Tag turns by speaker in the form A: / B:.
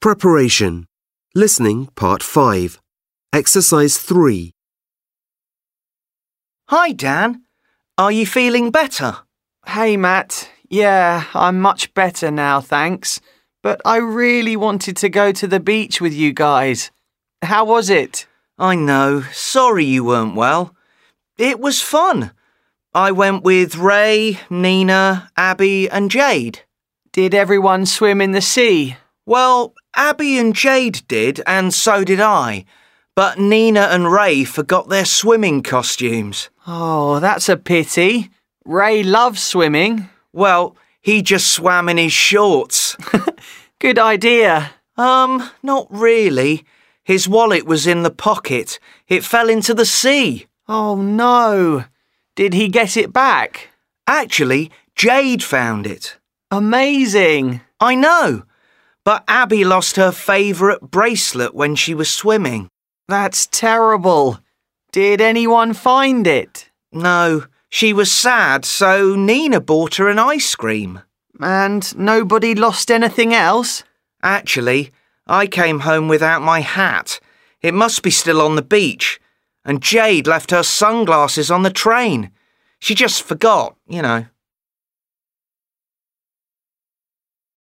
A: Preparation. Listening Part 5. Exercise 3.
B: Hi, Dan. Are you feeling better?
C: Hey, Matt. Yeah, I'm much better now, thanks. But I really wanted to go to the beach with you guys. How was it?
B: I know. Sorry you weren't well. It was fun. I went with Ray, Nina, Abby and Jade.
C: Did everyone swim in the sea?
B: Well, Abby and Jade did, and so did I. But Nina and Ray forgot their swimming costumes.
C: Oh, that's a pity. Ray loves swimming.
B: Well, he just swam in his shorts.
C: Good idea.
B: Not really. His wallet was in the pocket. It fell into the sea.
C: Oh, no. Did he get it back?
B: Actually, Jade found it.
C: Amazing.
B: I know. But Abby lost her favourite bracelet when she was swimming.
C: That's terrible. Did anyone find it?
B: No, she was sad, so Nina bought her an ice cream.
C: And nobody lost anything else?
B: Actually, I came home without my hat. It must be still on the beach. And Jade left her sunglasses on the train. She just forgot, you know.